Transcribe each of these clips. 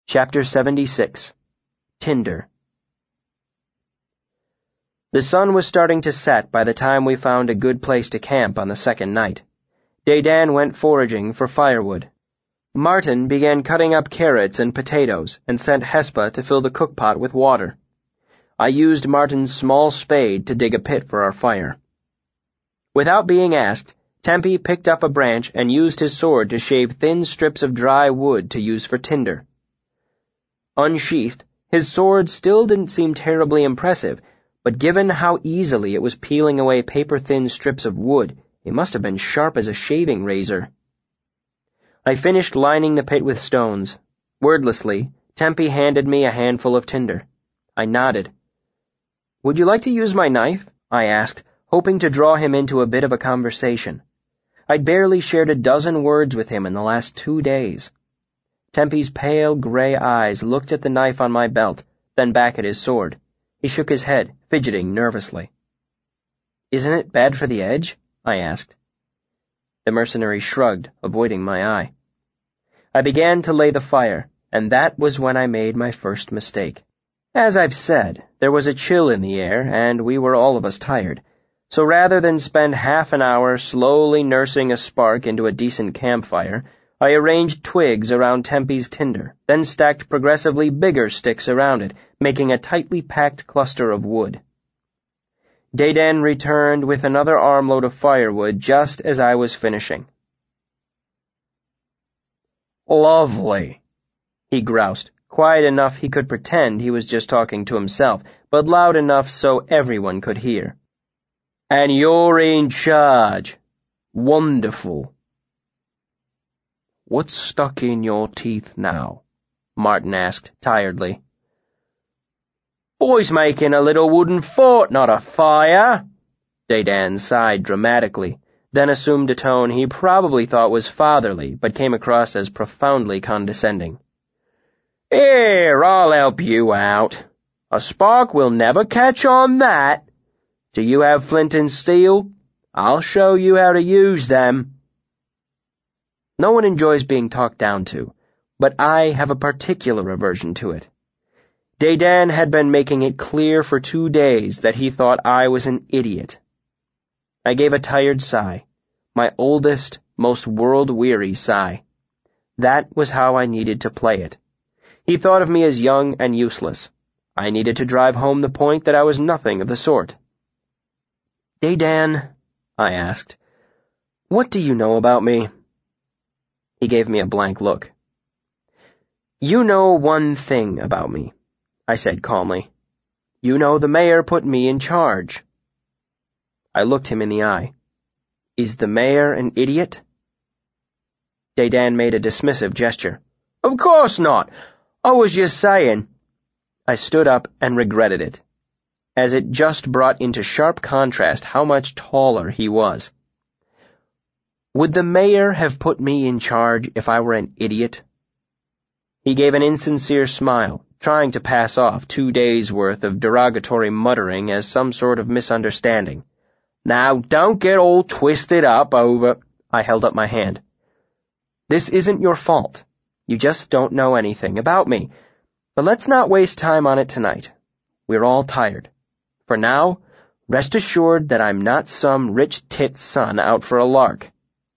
Chapter 76. Tinder. The sun was starting to set by the time we found a good place to camp on the second night. Dedan went foraging for firewood. Martin began cutting up carrots and potatoes and sent Hespa to fill the cookpot with water. I used Martin's small spade to dig a pit for our fire. Without being asked, Tempe picked up a branch and used his sword to shave thin strips of dry wood to use for tinder. Unsheathed, his sword still didn't seem terribly impressive, but given how easily it was peeling away paper-thin strips of wood, it must have been sharp as a shaving razor. I finished lining the pit with stones. Wordlessly, Tempe handed me a handful of tinder. I nodded. "Would you like to use my knife?" I asked, hoping to draw him into a bit of a conversation. I'd barely shared a dozen words with him in the last 2 days. Tempe's pale gray eyes looked at the knife on my belt, then back at his sword. He shook his head, fidgeting nervously. "Isn't it bad for the edge?" I asked. The mercenary shrugged, avoiding my eye. I began to lay the fire, and that was when I made my first mistake. As I've said, there was a chill in the air, and we were all of us tired, so rather than spend half an hour slowly nursing a spark into a decent campfire, I arranged twigs around Tempe's tinder, then stacked progressively bigger sticks around it, making a tightly packed cluster of wood. Dedan returned with another armload of firewood just as I was finishing. "Lovely," he groused, quiet enough he could pretend he was just talking to himself, but loud enough so everyone could hear. "And you're in charge. Wonderful." "What's stuck in your teeth now?" Martin asked tiredly. "Boy's making a little wooden fort, not a fire." Dedan sighed dramatically, then assumed a tone he probably thought was fatherly, but came across as profoundly condescending. "Here, I'll help you out. A spark will never catch on that. Do you have flint and steel? I'll show you how to use them." No one enjoys being talked down to, but I have a particular aversion to it. Dedan had been making it clear for 2 days that he thought I was an idiot. I gave a tired sigh, my oldest, most world-weary sigh. That was how I needed to play it. He thought of me as young and useless. I needed to drive home the point that I was nothing of the sort. "Dedan," I asked, "what do you know about me?" He gave me a blank look. "You know one thing about me," I said calmly. "You know the mayor put me in charge." I looked him in the eye. "Is the mayor an idiot?" Dedan made a dismissive gesture. "Of course not. I was just saying." I stood up and regretted it, as it just brought into sharp contrast how much taller he was. Would the mayor have put me in charge if I were an idiot? He gave an insincere smile, trying to pass off 2 days' worth of derogatory muttering as some sort of misunderstanding. "Now, don't get all twisted up over—" I held up my hand. "This isn't your fault. You just don't know anything about me. But let's not waste time on it tonight. We're all tired. For now, rest assured that I'm not some rich tit's son out for a lark."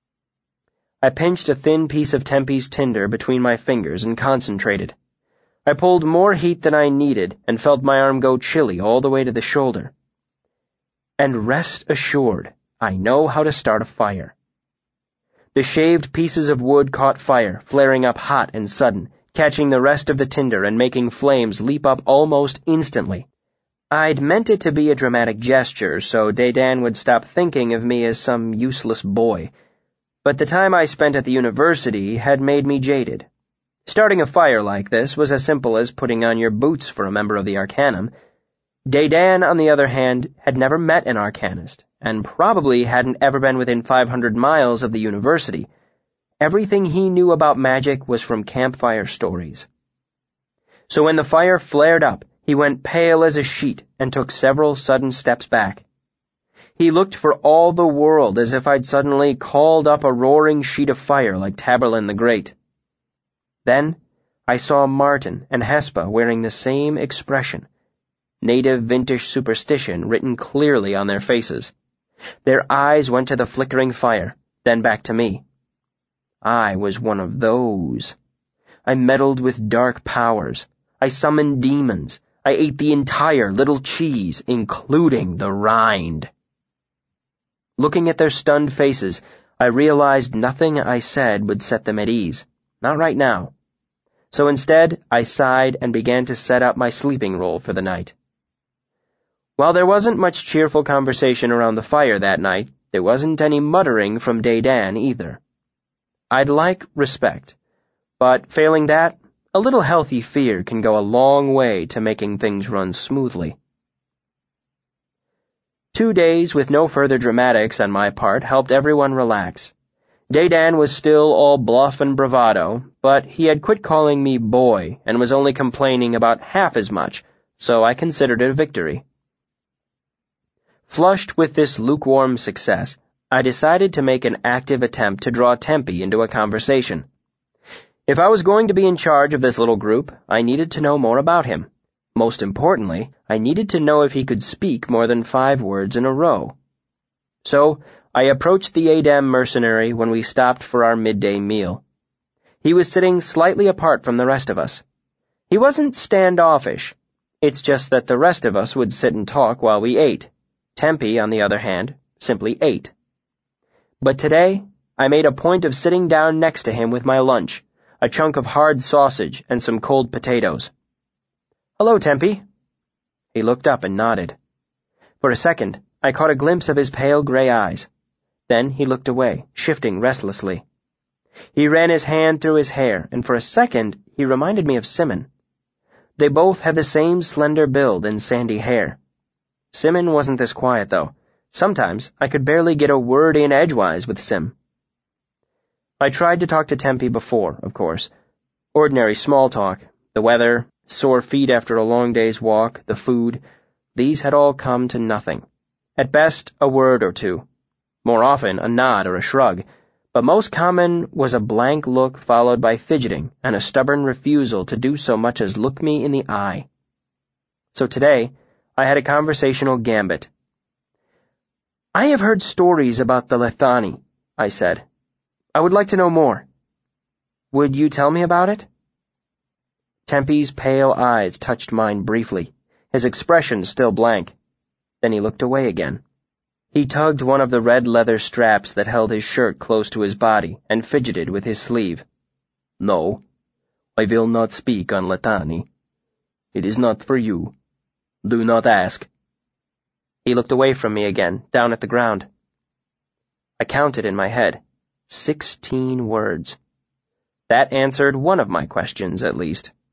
I pinched a thin piece of Tempe's tinder between my fingers and concentrated. I pulled more heat than I needed and felt my arm go chilly all the way to the shoulder. And rest assured, I know how to start a fire. The shaved pieces of wood caught fire, flaring up hot and sudden, catching the rest of the tinder and making flames leap up almost instantly. I'd meant it to be a dramatic gesture so Dedan would stop thinking of me as some useless boy, but the time I spent at the university had made me jaded. Starting a fire like this was as simple as putting on your boots for a member of the Arcanum. Dedan, on the other hand, had never met an Arcanist, and probably hadn't ever been within 500 miles of the university. Everything he knew about magic was from campfire stories. So when the fire flared up, he went pale as a sheet and took several sudden steps back. He looked for all the world as if I'd suddenly called up a roaring sheet of fire like Taborlin the Great. Then I saw Martin and Hespa wearing the same expression, native vintage superstition written clearly on their faces. Their eyes went to the flickering fire, then back to me. I was one of those. I meddled with dark powers. I summoned demons. I ate the entire little cheese, including the rind. Looking at their stunned faces, I realized nothing I said would set them at ease. Not right now. So instead, I sighed and began to set up my sleeping roll for the night. While there wasn't much cheerful conversation around the fire that night, there wasn't any muttering from Dedan either. I'd like respect, but failing that, a little healthy fear can go a long way to making things run smoothly. 2 days with no further dramatics on my part helped everyone relax. Dedan was still all bluff and bravado, but he had quit calling me boy and was only complaining about half as much, so I considered it a victory. Flushed with this lukewarm success, I decided to make an active attempt to draw Tempe into a conversation. If I was going to be in charge of this little group, I needed to know more about him. Most importantly, I needed to know if he could speak more than 5 words in a row. So, I approached the Adem mercenary when we stopped for our midday meal. He was sitting slightly apart from the rest of us. He wasn't standoffish. It's just that the rest of us would sit and talk while we ate. Tempe, on the other hand, simply ate. But today, I made a point of sitting down next to him with my lunch, a chunk of hard sausage and some cold potatoes. "Hello, Tempe." He looked up and nodded. For a second, I caught a glimpse of his pale gray eyes. Then he looked away, shifting restlessly. He ran his hand through his hair, and for a second, he reminded me of Simon. They both had the same slender build and sandy hair. Simon wasn't this quiet, though. Sometimes I could barely get a word in edgewise with Sim. I tried to talk to Tempe before, of course. Ordinary small talk, the weather, sore feet after a long day's walk, the food, these had all come to nothing. At best, a word or two. More often, a nod or a shrug, but most common was a blank look followed by fidgeting and a stubborn refusal to do so much as look me in the eye. So today, I had a conversational gambit. "I have heard stories about the Lethani," I said. "I would like to know more." "Would you tell me about it?" Tempe's pale eyes touched mine briefly, his expression still blank. Then he looked away again. He tugged one of the red leather straps that held his shirt close to his body and fidgeted with his sleeve. "No, I will not speak on Lethani. It is not for you. Do not ask." He looked away from me again, down at the ground. I counted in my head. 16 words. That answered one of my questions, at least.